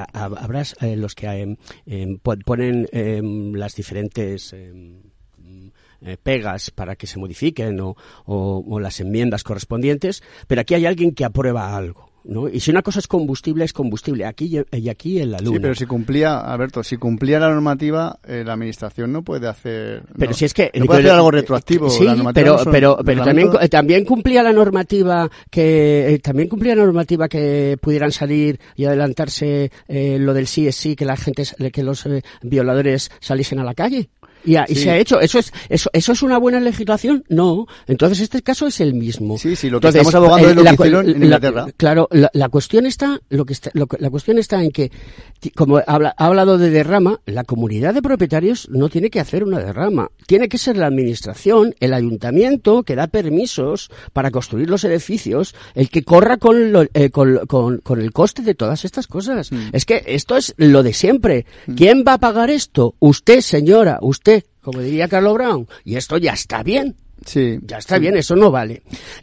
ponen las diferentes pegas para que se modifiquen o las enmiendas correspondientes, pero aquí hay alguien que aprueba algo, ¿no? Y si una cosa es combustible, aquí en la luna. Sí, pero si cumplía la normativa, la administración no puede hacer. Pero si es que no puede hacer algo retroactivo. Sí, pero también cumplía la normativa que pudieran salir y adelantarse lo del sí es sí, que la gente, que los violadores saliesen a la calle. Y se ha hecho. ¿Eso es una buena legislación? No. Entonces este caso es el mismo. Sí, lo que estamos abogando es lo que hicieron en Inglaterra. Claro, la cuestión está en que, como ha hablado de derrama, la comunidad de propietarios no tiene que hacer una derrama. Tiene que ser la administración, el ayuntamiento, que da permisos para construir los edificios, el que corra con el coste de todas estas cosas. Es que esto es lo de siempre. ¿Quién va a pagar esto? Usted, señora, usted, como diría Carlos Brown, y esto ya está bien. Sí. Ya está bien, eso no vale.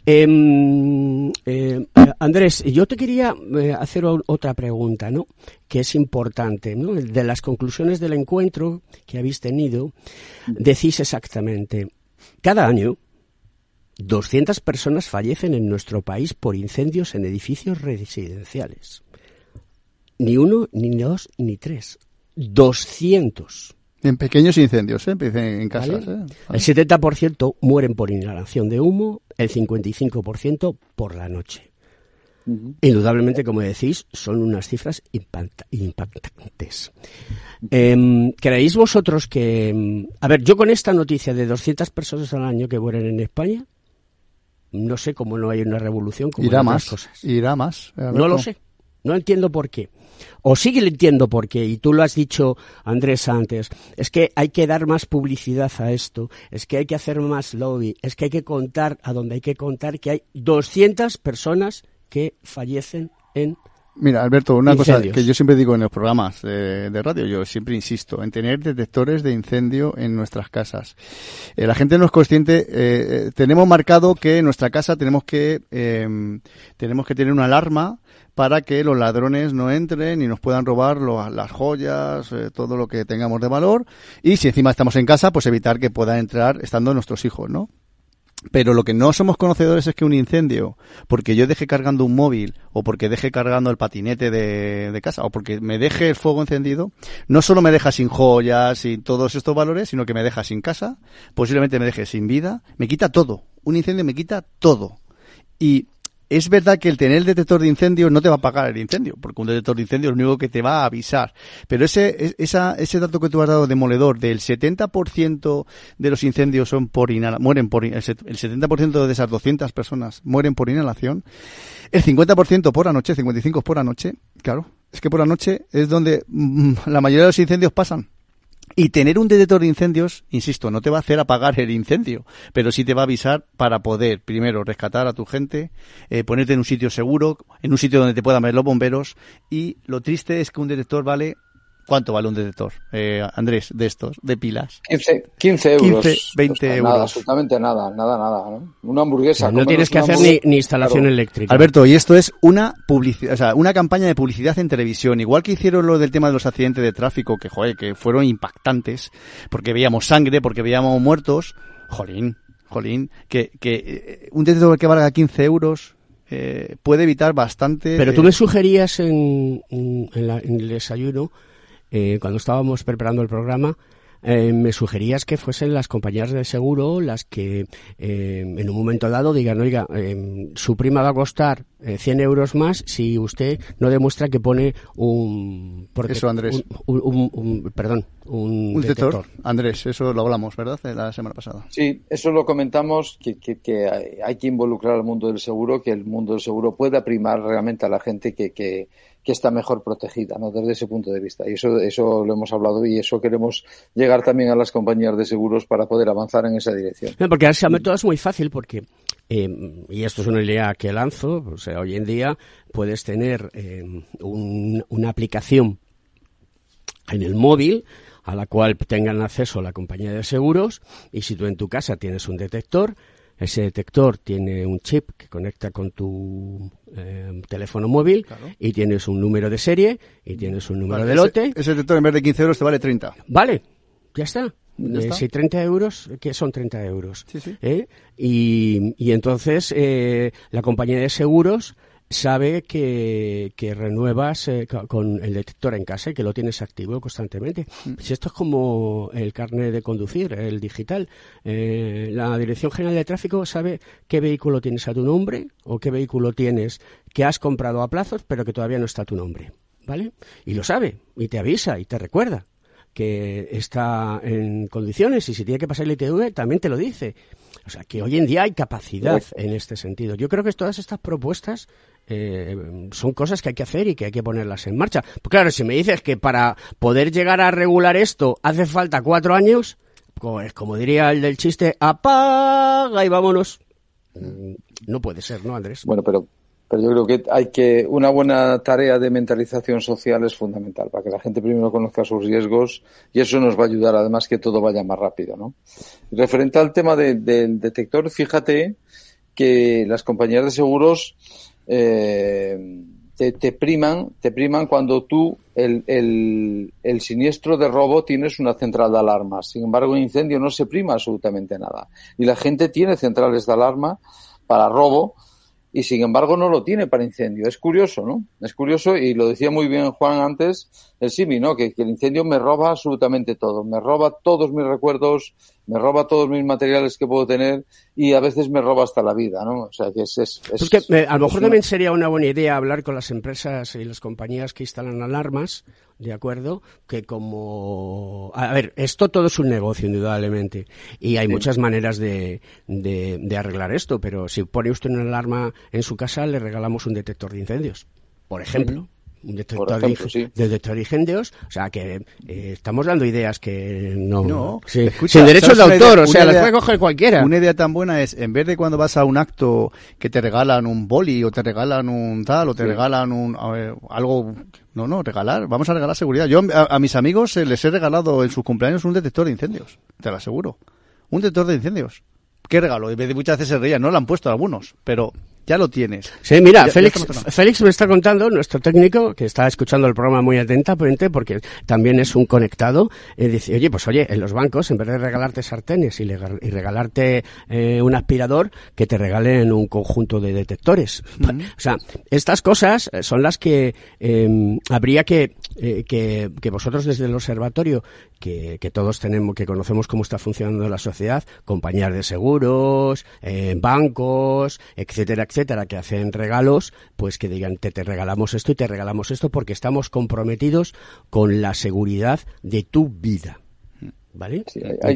Andrés, yo te quería hacer otra pregunta, ¿no? Que es importante, ¿no? De las conclusiones del encuentro que habéis tenido, decís exactamente, cada año 200 personas fallecen en nuestro país por incendios en edificios residenciales. Ni uno, ni dos, ni tres. 200. En pequeños incendios, en casas. ¿Vale? El 70% mueren por inhalación de humo, el 55% por la noche. Indudablemente, como decís, son unas cifras impactantes. ¿Creéis vosotros que... A ver, yo con esta noticia de 200 personas al año que mueren en España, no sé cómo no hay una revolución como irá en más, otras cosas. Irá más. No lo sé. No entiendo por qué. O sí que lo entiendo por qué, y tú lo has dicho, Andrés, antes, es que hay que dar más publicidad a esto, es que hay que hacer más lobby, es que hay que contar a donde hay que contar que hay 200 personas que fallecen en Mira, Alberto, una incendios. Cosa que yo siempre digo en los programas de radio, yo siempre insisto en tener detectores de incendio en nuestras casas. La gente no es consciente, tenemos marcado que en nuestra casa tenemos que tener una alarma para que los ladrones no entren y nos puedan robar las joyas, todo lo que tengamos de valor, y si encima estamos en casa, pues evitar que puedan entrar estando nuestros hijos, ¿no? Pero lo que no somos conocedores es que un incendio, porque yo deje cargando un móvil, o porque deje cargando el patinete de casa, o porque me deje el fuego encendido, no solo me deja sin joyas, sin todos estos valores, sino que me deja sin casa, posiblemente me deje sin vida, me quita todo. Un incendio me quita todo. Y es verdad que el tener el detector de incendios no te va a apagar el incendio, porque un detector de incendios es lo único que te va a avisar. Pero ese dato que tú has dado demoledor, del 70% de los incendios son mueren por el 70% de esas 200 personas mueren por inhalación, el 50% por anoche, 55% por anoche, claro, es que por anoche es donde la mayoría de los incendios pasan. Y tener un detector de incendios, insisto, no te va a hacer apagar el incendio, pero sí te va a avisar para poder, primero, rescatar a tu gente, ponerte en un sitio seguro, en un sitio donde te puedan ver los bomberos. Y lo triste es que un detector vale... ¿Cuánto vale un detector, Andrés, de estos, de pilas? 15 euros. 15, 20 euros. Nada, absolutamente nada, ¿no? Una hamburguesa. No tienes que hacer ni instalación claro. eléctrica. Alberto, y esto es una publicidad, o sea, una campaña de publicidad en televisión, igual que hicieron lo del tema de los accidentes de tráfico, que que fueron impactantes, porque veíamos sangre, porque veíamos muertos. Jolín, que un detector que valga 15 euros... puede evitar bastante... Pero tú me sugerías en el desayuno, cuando estábamos preparando el programa, me sugerías que fuesen las compañías de seguro las que en un momento dado digan, oiga, su prima va a costar 100 euros más si usted no demuestra que pone un detector. Andrés, eso lo hablamos, ¿verdad? La semana pasada. Sí, eso lo comentamos, que hay que involucrar al mundo del seguro, que el mundo del seguro pueda primar realmente a la gente que está mejor protegida, ¿no? Desde ese punto de vista. Y eso lo hemos hablado y eso queremos llegar también a las compañías de seguros para poder avanzar en esa dirección. Porque ese método es muy fácil porque, y esto es una idea que lanzo, o sea, hoy en día puedes tener una aplicación en el móvil a la cual tengan acceso la compañía de seguros, y si tú en tu casa tienes un detector, ese detector tiene un chip que conecta con tu teléfono móvil, claro, y tienes un número de serie y tienes un número de lote. Ese detector en vez de 15 euros te vale 30. Vale, ya está. Si 30 euros, ¿qué son 30 euros? Sí, sí. Y entonces la compañía de seguros sabe que renuevas con el detector en casa y que lo tienes activo constantemente. Si esto es como el carnet de conducir, el digital, la Dirección General de Tráfico sabe qué vehículo tienes a tu nombre o qué vehículo tienes que has comprado a plazos pero que todavía no está a tu nombre, ¿vale? Y lo sabe, y te avisa y te recuerda que está en condiciones, y si tiene que pasar el ITV también te lo dice. O sea, que hoy en día hay capacidad en este sentido. Yo creo que todas estas propuestas son cosas que hay que hacer y que hay que ponerlas en marcha. Pues claro, si me dices que para poder llegar a regular esto hace falta 4 años, pues como diría el del chiste, apaga y vámonos. No puede ser, ¿no, Andrés? Bueno, pero yo creo que una buena tarea de mentalización social es fundamental para que la gente primero conozca sus riesgos, y eso nos va a ayudar además que todo vaya más rápido, ¿no? Referente al tema del detector, fíjate que las compañías de seguros te priman cuando tú el siniestro de robo tienes una central de alarma. Sin embargo, en incendio no se prima absolutamente nada, y la gente tiene centrales de alarma para robo y sin embargo no lo tiene para incendio. Es curioso, ¿no? Es curioso, y lo decía muy bien Juan antes, el símil, ¿no? Que el incendio me roba absolutamente todo. Me roba todos mis recuerdos, me roba todos mis materiales que puedo tener, y a veces me roba hasta la vida, ¿no? O sea, que pues que a lo mejor también sería una buena idea hablar con las empresas y las compañías que instalan alarmas, ¿de acuerdo? Que como... A ver, esto todo es un negocio, indudablemente, y hay muchas maneras de arreglar esto, pero si pone usted una alarma en su casa, le regalamos un detector de incendios, por ejemplo. Un detector de incendios, o sea que estamos dando ideas que no sí. Escucha, sin derechos de autor, o sea, las puede coger cualquiera. Una idea tan buena es, en vez de cuando vas a un acto que te regalan un boli o te regalan un tal o te regalan algo, vamos a regalar seguridad. Yo a mis amigos les he regalado en sus cumpleaños un detector de incendios, te lo aseguro, un detector de incendios. ¿Qué regalo? Y muchas veces se reían, no lo han puesto algunos, pero ya lo tienes. Sí, mira, Félix me está contando, nuestro técnico, que está escuchando el programa muy atentamente, porque también es un conectado, dice, oye, en los bancos, en vez de regalarte sartenes y regalarte un aspirador, que te regalen un conjunto de detectores. O sea, estas cosas son las que habría que vosotros desde el observatorio, que todos tenemos, que conocemos cómo está funcionando la sociedad, compañías de seguros, bancos, etcétera, que hacen regalos, pues que digan, te regalamos esto y te regalamos esto porque estamos comprometidos con la seguridad de tu vida, ¿vale? Sí, hay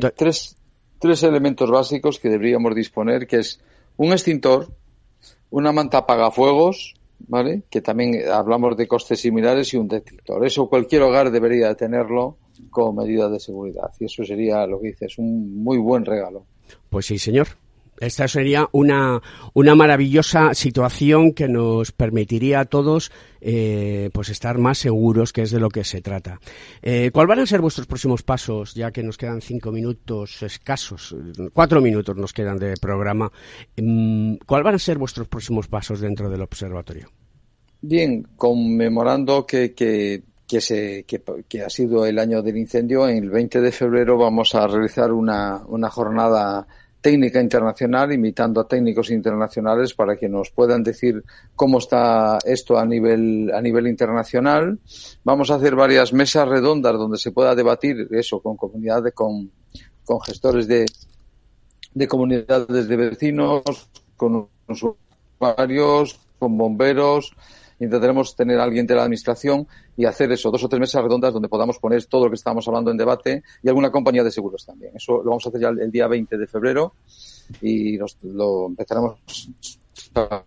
tres elementos básicos que deberíamos disponer, que es un extintor, una manta apagafuegos, ¿vale? Que también hablamos de costes similares, y un detector. Eso cualquier hogar debería tenerlo, como medida de seguridad. Y eso sería lo que dices, un muy buen regalo. Pues sí, señor. Esta sería una maravillosa situación que nos permitiría a todos pues estar más seguros, que es de lo que se trata. ¿Cuál van a ser vuestros próximos pasos, ya que nos quedan 5 minutos escasos, 4 minutos nos quedan de programa? ¿Cuál van a ser vuestros próximos pasos dentro del observatorio? Bien, conmemorando que ha sido el año del incendio, en el 20 de febrero vamos a realizar una jornada técnica internacional, invitando a técnicos internacionales para que nos puedan decir cómo está esto a nivel internacional. Vamos a hacer varias mesas redondas donde se pueda debatir eso con comunidades, con gestores de comunidades de vecinos, con usuarios, con bomberos. Intentaremos tener a alguien de la administración y hacer eso, 2 o 3 mesas redondas donde podamos poner todo lo que estamos hablando en debate, y alguna compañía de seguros también. Eso lo vamos a hacer ya el día 20 de febrero y lo empezaremos a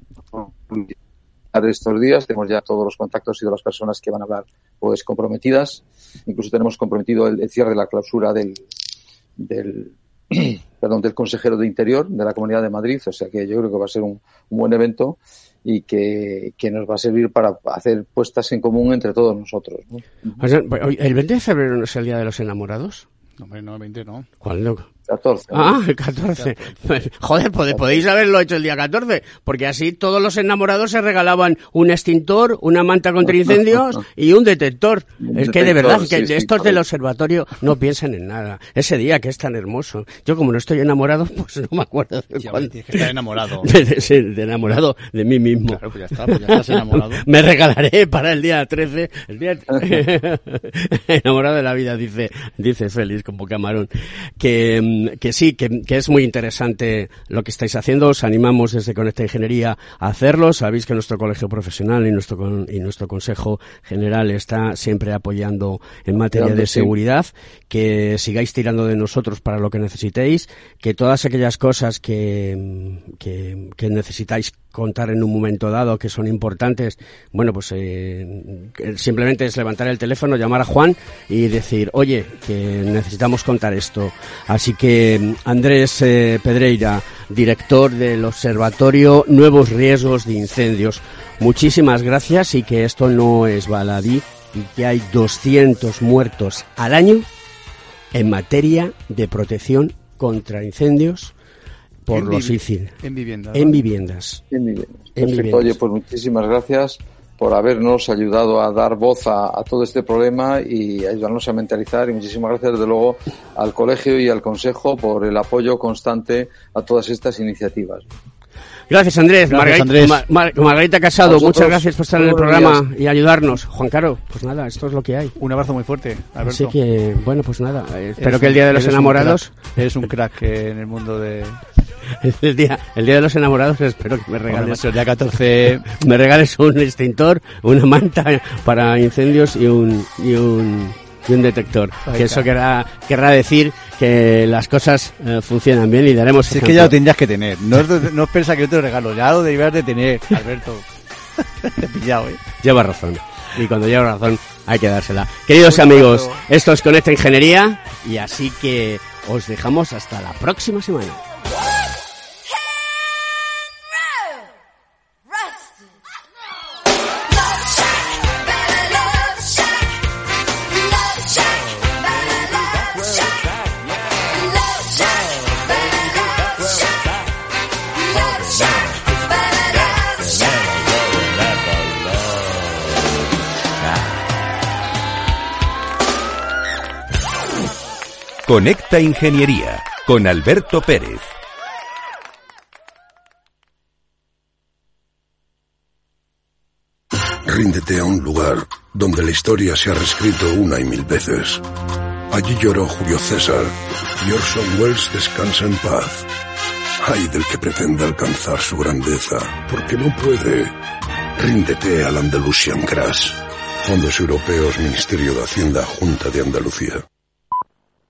estos días. Tenemos ya todos los contactos y de las personas que van a hablar pues comprometidas. Incluso tenemos comprometido el cierre de la clausura del consejero de Interior de la Comunidad de Madrid. O sea que yo creo que va a ser un buen evento y que nos va a servir para hacer puestas en común entre todos nosotros, ¿no? O sea, ¿el 20 de febrero no es el Día de los Enamorados? Hombre, no, el 20 no. ¿Cuál no? 14. Ah, el 14. Joder, podéis haberlo hecho el día 14, porque así todos los enamorados se regalaban un extintor, una manta contra incendios y un detector. Es que de verdad, que estos del observatorio no piensan en nada. Ese día que es tan hermoso. Yo como no estoy enamorado, pues no me acuerdo de cuándo. Tienes que estar enamorado. De enamorado de mí mismo. Claro, pues ya estás enamorado. Me regalaré para el día 13, enamorado de la vida, dice Félix como camarón. Que sí, que es muy interesante lo que estáis haciendo. Os animamos desde Conecta Ingeniería a hacerlo. Sabéis que nuestro colegio profesional y nuestro consejo general está siempre apoyando en materia de seguridad. Que sigáis tirando de nosotros para lo que necesitéis. Que todas aquellas cosas que necesitáis contar en un momento dado, que son importantes, bueno, pues simplemente es levantar el teléfono, llamar a Juan y decir, oye, que necesitamos contar esto. Así que Andrés Pedreira, director del Observatorio Nuevos Riesgos de Incendios, muchísimas gracias, y que esto no es baladí y que hay 200 muertos al año en materia de protección contra incendios por los ICIN. En viviendas. En viviendas. Perfecto. Oye, pues muchísimas gracias por habernos ayudado a dar voz a todo este problema y ayudarnos a mentalizar, y muchísimas gracias desde luego al colegio y al consejo por el apoyo constante a todas estas iniciativas. Gracias, Andrés. Margarita Casado, muchas gracias por estar en el programa y ayudarnos. Juan Caro, pues nada, esto es lo que hay. Un abrazo muy fuerte, Alberto. Así que, bueno, pues nada, espero que el Día de los Enamorados... Eres un crack en el mundo de... El día de los Enamorados, espero que me regales... el día 14... me regales un extintor, una manta para incendios y un detector. Que eso querrá decir que las cosas funcionan bien y daremos ejemplo. Es que ya lo tendrías que tener. No es pensar que yo te lo regalo, ya lo debías de tener, Alberto. Te he pillado, Lleva razón. Y cuando lleva razón hay que dársela. Queridos amigos, esto es Conecta Ingeniería, y así que os dejamos hasta la próxima semana. Conecta Ingeniería con Alberto Pérez. Ríndete a un lugar donde la historia se ha reescrito 1 y 1000 veces. Allí lloró Julio César y Orson Welles descansa en paz. Ay del que pretenda alcanzar su grandeza, porque no puede. Ríndete al Andalusian Crash. Fondos Europeos, Ministerio de Hacienda, Junta de Andalucía.